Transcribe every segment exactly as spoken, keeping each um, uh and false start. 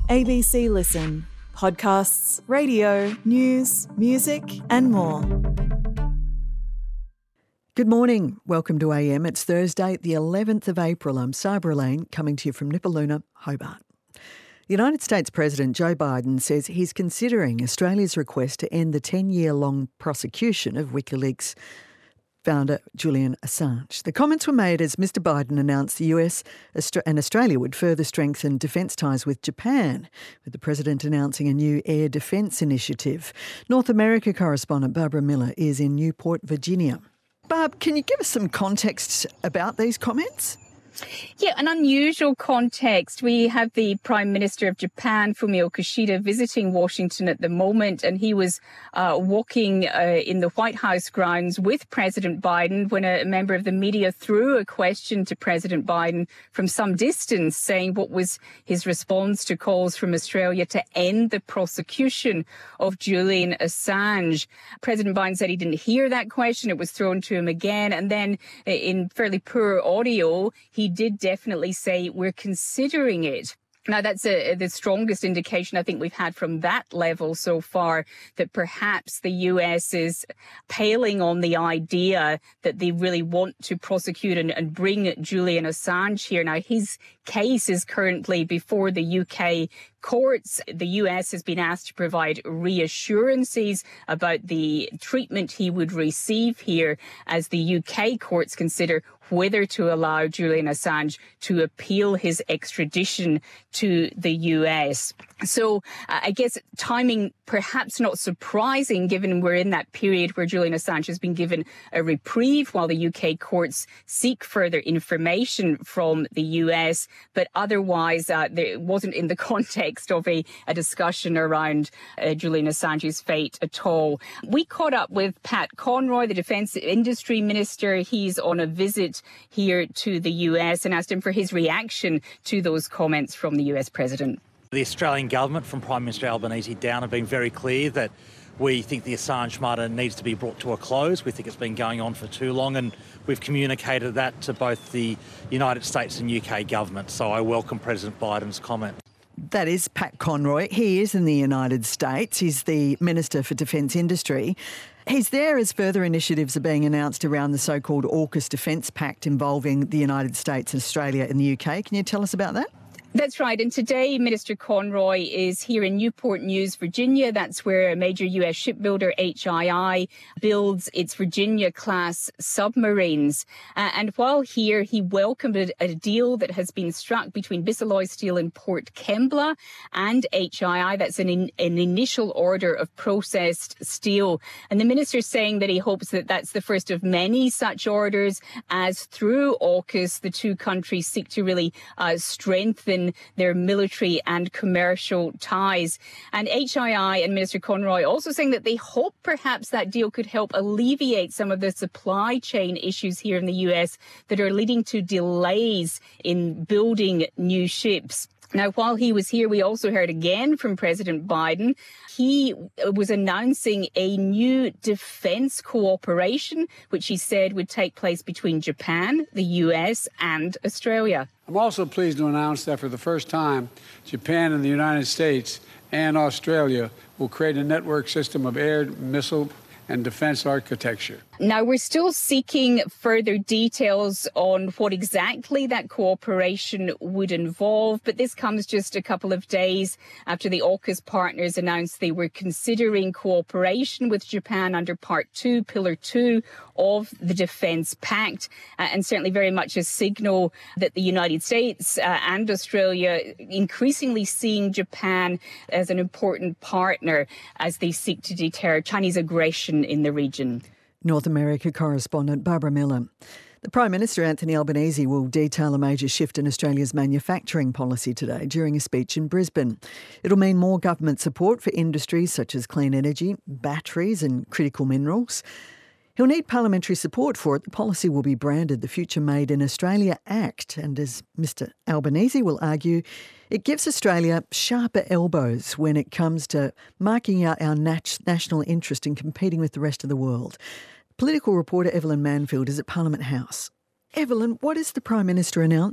A B C Listen. Podcasts, radio, news, music and more. Good morning. Welcome to A M. It's Thursday, the eleventh of April. I'm Sabra Lane, coming to you from Nipaluna, Hobart. The United States President Joe Biden says he's considering Australia's request to end the ten-year-long prosecution of WikiLeaks founder Julian Assange. The comments were made as Mister Biden announced the U S and Australia would further strengthen defence ties with Japan, with the President announcing a new air defence initiative. North America correspondent Barbara Miller is in Newport, Virginia. Barb, can you give us some context about these comments? Yeah, an unusual context. We have the Prime Minister of Japan, Fumio Kishida, visiting Washington at the moment, and he was uh, walking uh, in the White House grounds with President Biden when a member of the media threw a question to President Biden from some distance, saying what was his response to calls from Australia to end the prosecution of Julian Assange. President Biden said he didn't hear that question. It was thrown to him again, and then in fairly poor audio, he did definitely say we're considering it. Now, that's a, the strongest indication I think we've had from that level so far, that perhaps the U S is paling on the idea that they really want to prosecute and, and bring Julian Assange here. Now, his case is currently before the U K courts. The U S has been asked to provide reassurances about the treatment he would receive here as the U K courts consider whether to allow Julian Assange to appeal his extradition to the U S. So uh, I guess timing perhaps not surprising, given we're in that period where Julian Assange has been given a reprieve while the U K courts seek further information from the U S. But otherwise, uh, there, it wasn't in the context of a, a discussion around uh, Julian Assange's fate at all. We caught up with Pat Conroy, the Defence Industry Minister. He's on a visit here to the U S, and asked him for his reaction to those comments from the U S President. The Australian government, from Prime Minister Albanese down, have been very clear that we think the Assange matter needs to be brought to a close. We think it's been going on for too long, and we've communicated that to both the United States and U K government. So I welcome President Biden's comment. That is Pat Conroy. He is in the United States. He's the Minister for Defence Industry. He's there as further initiatives are being announced around the so-called AUKUS Defence Pact involving the United States, Australia and the U K. Can you tell us about that? That's right. And today, Minister Conroy is here in Newport News, Virginia. That's where a major U S shipbuilder, H I I, builds its Virginia-class submarines. Uh, and while here, he welcomed a, a deal that has been struck between Bisalloy Steel and Port Kembla and H I I. That's an, in, an initial order of processed steel. And the minister's saying that he hopes that that's the first of many such orders, as through AUKUS, the two countries seek to really uh, strengthen their military and commercial ties. And H I I and Minister Conroy also saying that they hope perhaps that deal could help alleviate some of the supply chain issues here in the U S that are leading to delays in building new ships. Now, while he was here, we also heard again from President Biden. He was announcing a new defence cooperation, which he said would take place between Japan, the U S and Australia. I'm also pleased to announce that for the first time, Japan and the United States and Australia will create a network system of air, missile, and defence architecture. Now, we're still seeking further details on what exactly that cooperation would involve, but this comes just a couple of days after the AUKUS partners announced they were considering cooperation with Japan under Part two, Pillar two of the Defence Pact, uh, and certainly very much a signal that the United States uh, and Australia increasingly seeing Japan as an important partner as they seek to deter Chinese aggression in the region. North America correspondent Barbara Miller. The Prime Minister, Anthony Albanese, will detail a major shift in Australia's manufacturing policy today during a speech in Brisbane. It'll mean more government support for industries such as clean energy, batteries and critical minerals. He'll need parliamentary support for it. The policy will be branded the Future Made in Australia Act, and as Mister Albanese will argue, it gives Australia sharper elbows when it comes to marking out our nat- national interest in competing with the rest of the world. Political reporter Evelyn Manfield is at Parliament House. Evelyn, what is the Prime Minister announcing?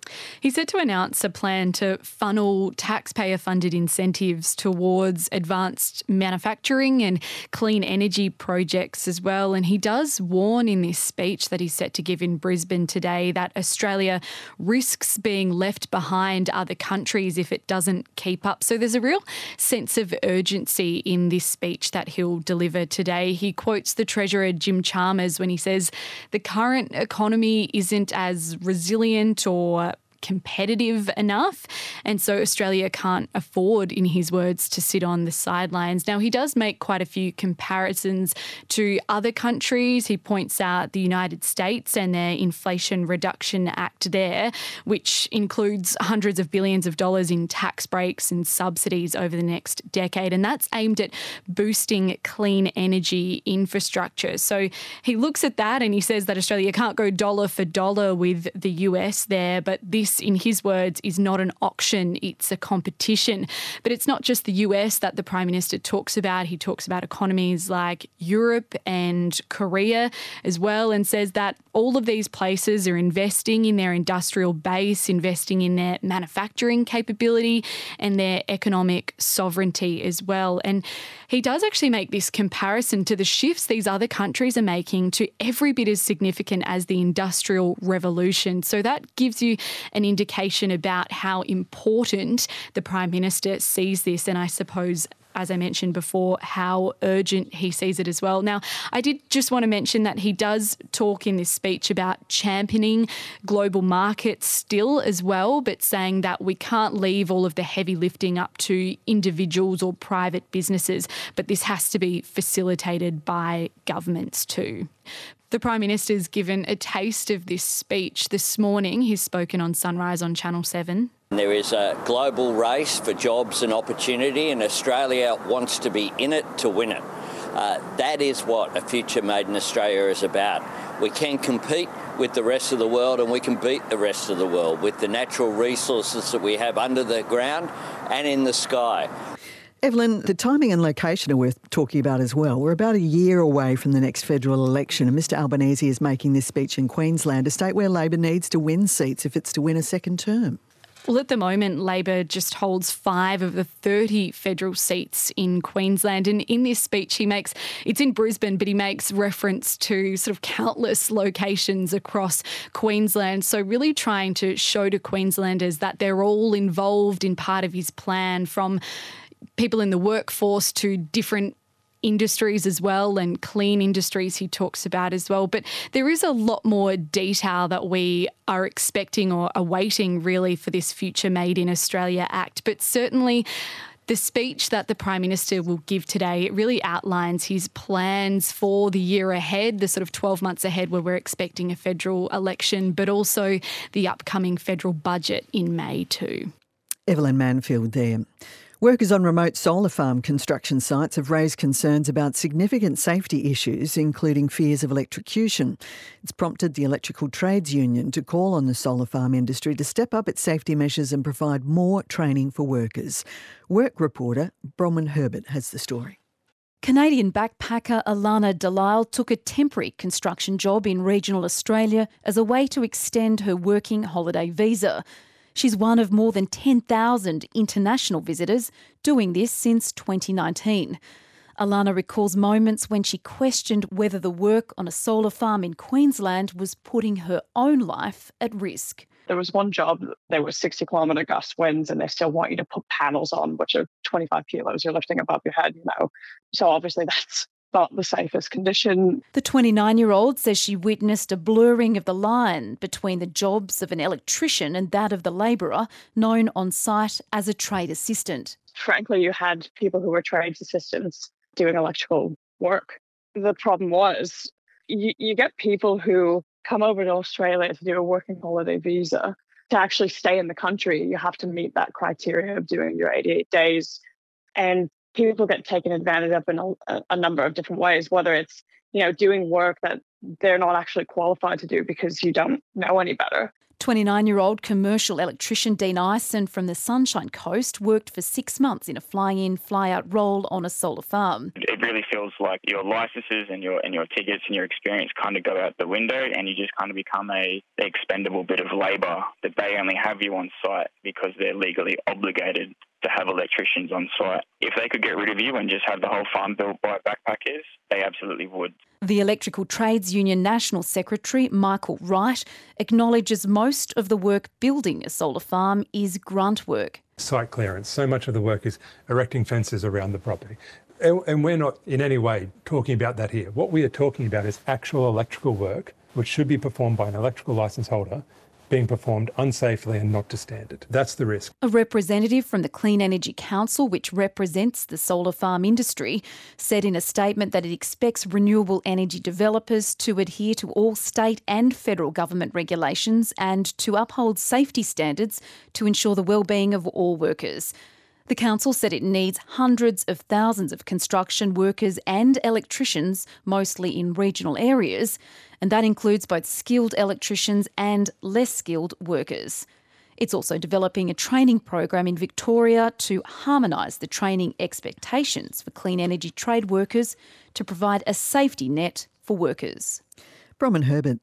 He's set to announce a plan to funnel taxpayer-funded incentives towards advanced manufacturing and clean energy projects as well. And he does warn in this speech that he's set to give in Brisbane today that Australia risks being left behind other countries if it doesn't keep up. So there's a real sense of urgency in this speech that he'll deliver today. He quotes the Treasurer Jim Chalmers when he says the current economy isn't as resilient or competitive enough, and so Australia can't afford, in his words, to sit on the sidelines. Now, he does make quite a few comparisons to other countries. He points out the United States and their Inflation Reduction Act there, which includes hundreds of billions of dollars in tax breaks and subsidies over the next decade, and that's aimed at boosting clean energy infrastructure. So he looks at that and he says that Australia can't go dollar for dollar with the U S there, but this, in his words, is not an auction, it's a competition. But it's not just the U S that the Prime Minister talks about. He talks about economies like Europe and Korea as well, and says that all of these places are investing in their industrial base, investing in their manufacturing capability and their economic sovereignty as well. And he does actually make this comparison to the shifts these other countries are making to every bit as significant as the Industrial Revolution. So that gives you an indication about how important the Prime Minister sees this, and I suppose, as I mentioned before, how urgent he sees it as well. Now, I did just want to mention that he does talk in this speech about championing global markets still as well, but saying that we can't leave all of the heavy lifting up to individuals or private businesses, but this has to be facilitated by governments too. The Prime Minister's given a taste of this speech this morning. He's spoken on Sunrise on Channel seven. There is a global race for jobs and opportunity, and Australia wants to be in it to win it. Uh, that is what a future made in Australia is about. We can compete with the rest of the world, and we can beat the rest of the world with the natural resources that we have under the ground and in the sky. Evelyn, the timing and location are worth talking about as well. We're about a year away from the next federal election, and Mr Albanese is making this speech in Queensland, a state where Labor needs to win seats if it's to win a second term. Well, at the moment, Labor just holds five of the thirty federal seats in Queensland. And in this speech, he makes, it's in Brisbane, but he makes reference to sort of countless locations across Queensland. So really trying to show to Queenslanders that they're all involved in part of his plan, from people in the workforce to different industries as well, and clean industries he talks about as well. But there is a lot more detail that we are expecting or awaiting really for this Future Made in Australia Act. But certainly the speech that the Prime Minister will give today, it really outlines his plans for the year ahead, the sort of twelve months ahead where we're expecting a federal election, but also the upcoming federal budget in May too. Evelyn Manfield there. Workers on remote solar farm construction sites have raised concerns about significant safety issues, including fears of electrocution. It's prompted the Electrical Trades Union to call on the solar farm industry to step up its safety measures and provide more training for workers. Work reporter Bronwyn Herbert has the story. Canadian backpacker Alana Delisle took a temporary construction job in regional Australia as a way to extend her working holiday visa. She's one of more than ten thousand international visitors doing this since twenty nineteen. Alana recalls moments when she questioned whether the work on a solar farm in Queensland was putting her own life at risk. There was one job, there were sixty kilometre gust winds, and they still want you to put panels on, which are twenty-five kilos you're lifting above your head, you know. So obviously that's not the safest condition. The twenty-nine-year-old says she witnessed a blurring of the line between the jobs of an electrician and that of the labourer, known on site as a trade assistant. Frankly, you had people who were trades assistants doing electrical work. The problem was you, you get people who come over to Australia to do a working holiday visa. To actually stay in the country, you have to meet that criteria of doing your eighty-eight days. And people get taken advantage of in a, a number of different ways, whether it's, you know, doing work that they're not actually qualified to do because you don't know any better. twenty-nine-year-old commercial electrician Dean Ison from the Sunshine Coast worked for six months in a fly-in, fly-out role on a solar farm. It really feels like your licenses and your and your tickets and your experience kind of go out the window, and you just kind of become a expendable bit of labour that they only have you on site because they're legally obligated to have electricians on site. If they could get rid of you and just have the whole farm built by backpackers, they absolutely would. The Electrical Trades Union National Secretary, Michael Wright, acknowledges most of the work building a solar farm is grunt work. Site clearance. So much of the work is erecting fences around the property. And, and we're not in any way talking about that here. What we are talking about is actual electrical work, which should be performed by an electrical licence holder, being performed unsafely and not to standard. That's the risk. A representative from the Clean Energy Council, which represents the solar farm industry, said in a statement that it expects renewable energy developers to adhere to all state and federal government regulations and to uphold safety standards to ensure the well-being of all workers. The council said it needs hundreds of thousands of construction workers and electricians, mostly in regional areas, and that includes both skilled electricians and less skilled workers. It's also developing a training program in Victoria to harmonise the training expectations for clean energy trade workers to provide a safety net for workers. Bronwyn Herbert.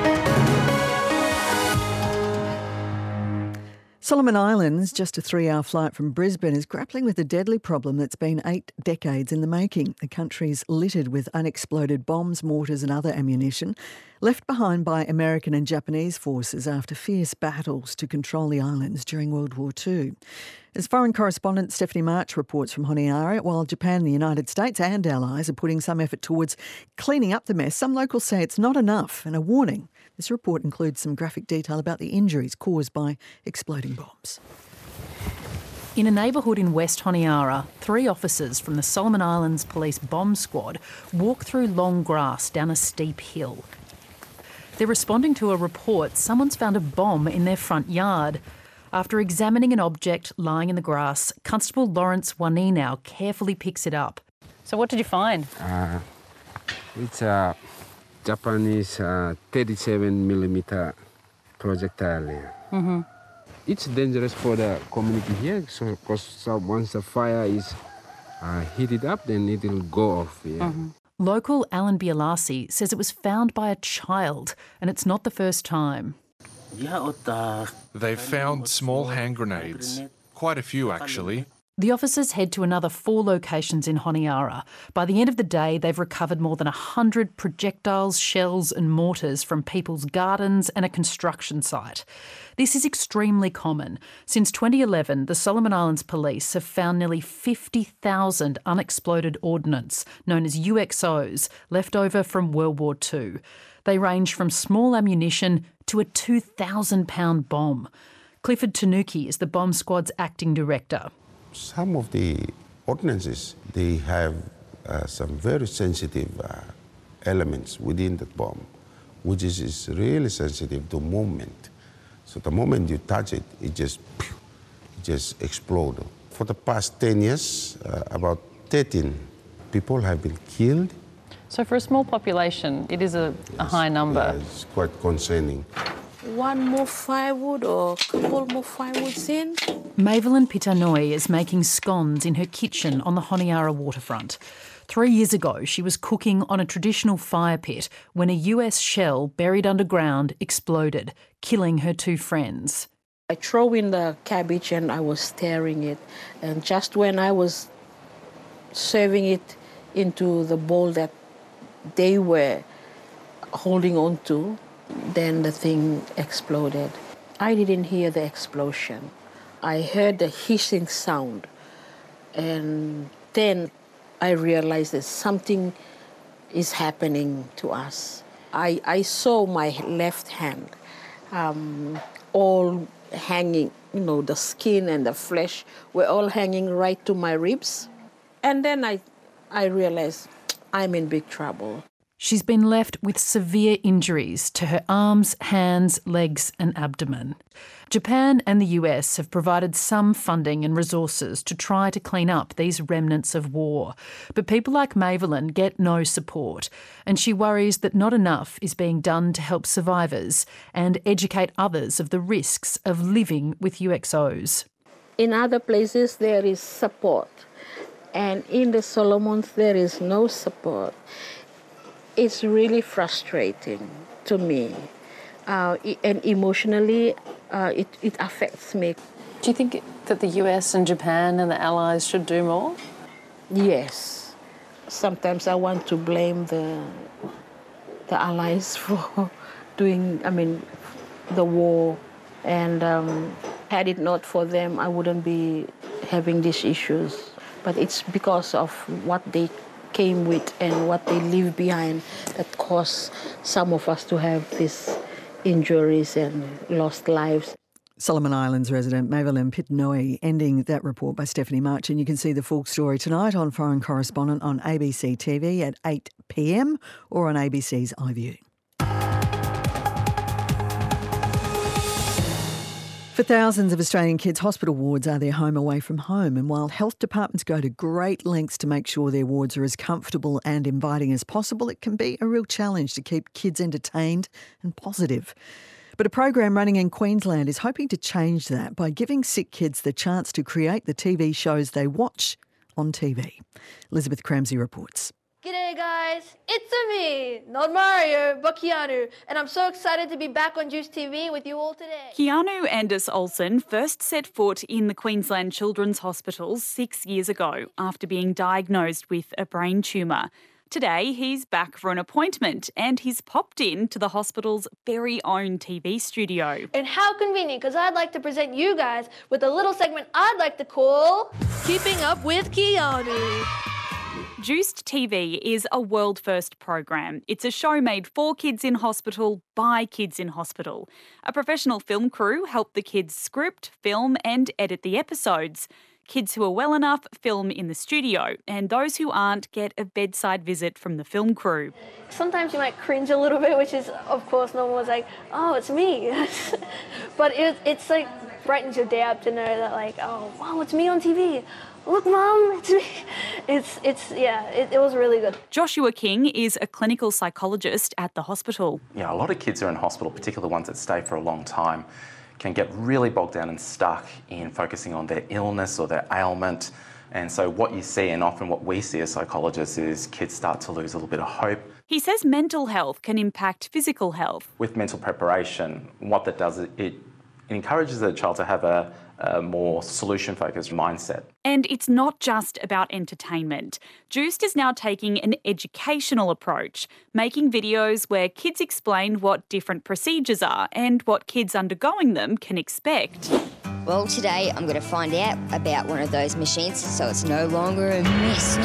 Solomon Islands, just a three-hour flight from Brisbane, is grappling with a deadly problem that's been eight decades in the making. The country's littered with unexploded bombs, mortars and other ammunition, left behind by American and Japanese forces after fierce battles to control the islands during World War Two. As foreign correspondent Stephanie March reports from Honiara, while Japan, the United States and allies are putting some effort towards cleaning up the mess, some locals say it's not enough and a warning. This report includes some graphic detail about the injuries caused by exploding bombs. In a neighbourhood in West Honiara, three officers from the Solomon Islands Police Bomb Squad walk through long grass down a steep hill. They're responding to a report someone's found a bomb in their front yard. After examining an object lying in the grass, Constable Lawrence Waninau carefully picks it up. So what did you find? Uh, it's a Japanese uh, thirty-seven millimeter projectile. Mm-hmm. It's dangerous for the community here, so because once the fire is uh, heated up, then it will go off. Yeah. Mm-hmm. Local Alan Bialasi says it was found by a child, and it's not the first time. They've found small hand grenades, quite a few actually. The officers head to another four locations in Honiara. By the end of the day, they've recovered more than one hundred projectiles, shells and mortars from people's gardens and a construction site. This is extremely common. Since twenty eleven, the Solomon Islands Police have found nearly fifty thousand unexploded ordnance, known as U X Os, left over from World War Two. They range from small ammunition to a two thousand pound bomb. Clifford Tanuki is the bomb squad's acting director. Some of the ordnances, they have uh, some very sensitive uh, elements within the bomb, which is, is really sensitive to movement. So the moment you touch it, it just, it just explodes. For the past ten years, uh, about thirteen people have been killed. So for a small population, it is a, yes, a high number. Yeah, it's quite concerning. One more firewood or a couple more firewoods in. Mavelyn Pitanoi is making scones in her kitchen on the Honiara waterfront. Three years ago, she was cooking on a traditional fire pit when a U S shell buried underground exploded, killing her two friends. I throw in the cabbage and I was stirring it. And just when I was serving it into the bowl that they were holding on to, then the thing exploded. I didn't hear the explosion. I heard the hissing sound. And then I realized that something is happening to us. I, I saw my left hand um, all hanging, you know, the skin and the flesh were all hanging right to my ribs. And then I, I realized I'm in big trouble. She's been left with severe injuries to her arms, hands, legs and abdomen. Japan and the U S have provided some funding and resources to try to clean up these remnants of war. But people like Mavelyn get no support, and she worries that not enough is being done to help survivors and educate others of the risks of living with U X Os. In other places there is support, And in the Solomons, there is no support. It's really frustrating to me. Uh, and emotionally, uh, it, it affects me. Do you think that the U S and Japan and the Allies should do more? Yes. Sometimes I want to blame the the Allies for doing, I mean, the war. And um, had it not for them, I wouldn't be having these issues. But it's because of what they came with and what they leave behind that caused some of us to have these injuries and lost lives. Solomon Islands resident Mavelyn Pitinoe ending that report by Stephanie March. And you can see the full story tonight on Foreign Correspondent on A B C T V at eight p m or on A B C's iView. For thousands of Australian kids, hospital wards are their home away from home. And while health departments go to great lengths to make sure their wards are as comfortable and inviting as possible, it can be a real challenge to keep kids entertained and positive. But a program running in Queensland is hoping to change that by giving sick kids the chance to create the T V shows they watch on T V. Elizabeth Cramsey reports. G'day guys, it's me, not Mario, but Keanu, and I'm so excited to be back on Juice T V with you all today. Keanu Anders Olsen first set foot in the Queensland Children's Hospital six years ago after being diagnosed with a brain tumour. Today, he's back for an appointment and he's popped in to the hospital's very own T V studio. And how convenient, because I'd like to present you guys with a little segment I'd like to call Keeping Up with Keanu. Juiced T V is a world-first program. It's a show made for kids in hospital by kids in hospital. A professional film crew help the kids script, film and edit the episodes. Kids who are well enough film in the studio, and those who aren't get a bedside visit from the film crew. Sometimes you might cringe a little bit, which is, of course, no one's like, oh, it's me. But it, it's like brightens your day up to know that, like, oh, wow, it's me on T V. Look, Mum, it's me. It's, it's yeah, it, it was really good. Joshua King is a clinical psychologist at the hospital. Yeah, a lot of kids are in hospital, particularly ones that stay for a long time, can get really bogged down and stuck in focusing on their illness or their ailment. And so what you see, and often what we see as psychologists, is kids start to lose a little bit of hope. He says mental health can impact physical health. With mental preparation, what that does, it, it encourages the child to have a, a more solution-focused mindset. And it's not just about entertainment. Juiced is now taking an educational approach, making videos where kids explain what different procedures are and what kids undergoing them can expect. Well, today I'm going to find out about one of those machines so it's no longer a mess.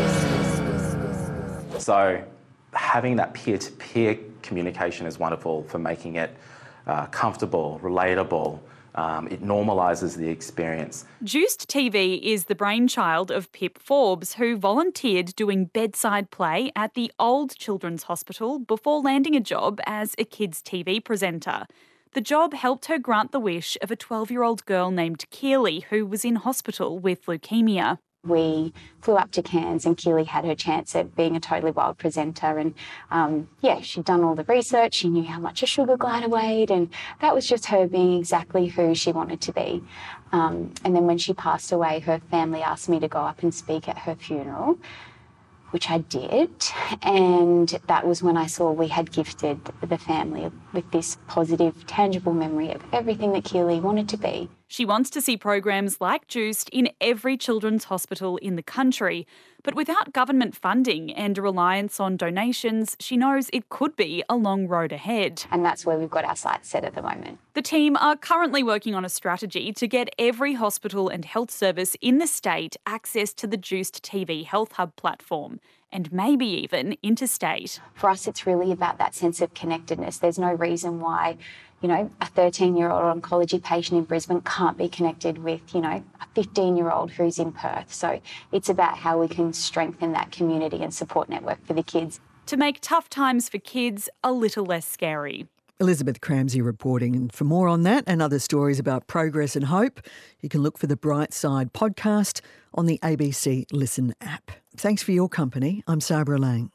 So having that peer-to-peer communication is wonderful for making it uh, comfortable, relatable. Um, it normalises the experience. Juiced T V is the brainchild of Pip Forbes, who volunteered doing bedside play at the old Children's Hospital before landing a job as a kids' T V presenter. The job helped her grant the wish of a twelve-year-old girl named Keely, who was in hospital with leukaemia. We flew up to Cairns and Keely had her chance at being a Totally Wild presenter, and um, yeah, she'd done all the research, she knew how much a sugar glider weighed, and that was just her being exactly who she wanted to be. Um, and then when she passed away, her family asked me to go up and speak at her funeral, which I did, and that was when I saw we had gifted the family with this positive, tangible memory of everything that Keely wanted to be. She wants to see programs like Juiced in every children's hospital in the country, but without government funding and a reliance on donations, she knows it could be a long road ahead. And that's where we've got our sights set at the moment. The team are currently working on a strategy to get every hospital and health service in the state access to the Juiced T V Health Hub platform, and maybe even interstate. For us, it's really about that sense of connectedness. There's no reason why, you know, a thirteen-year-old oncology patient in Brisbane can't be connected with, you know, a fifteen-year-old who's in Perth. So it's about how we can strengthen that community and support network for the kids. To make tough times for kids a little less scary. Elizabeth Cramsey reporting. And for more on that and other stories about progress and hope, you can look for the Bright Side podcast on the A B C Listen app. Thanks for your company. I'm Sabra Lang.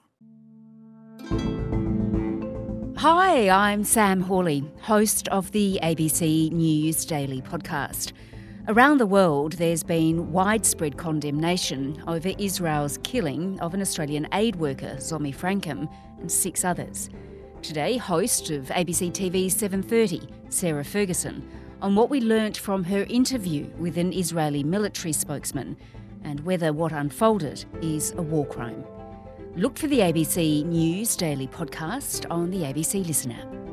Hi, I'm Sam Hawley, host of the A B C News Daily podcast. Around the world, there's been widespread condemnation over Israel's killing of an Australian aid worker, Zomi Frankham, and six others. Today, host of A B C T V's seven thirty, Sarah Ferguson, on what we learnt from her interview with an Israeli military spokesman and whether what unfolded is a war crime. Look for the A B C News Daily podcast on the A B C Listen app.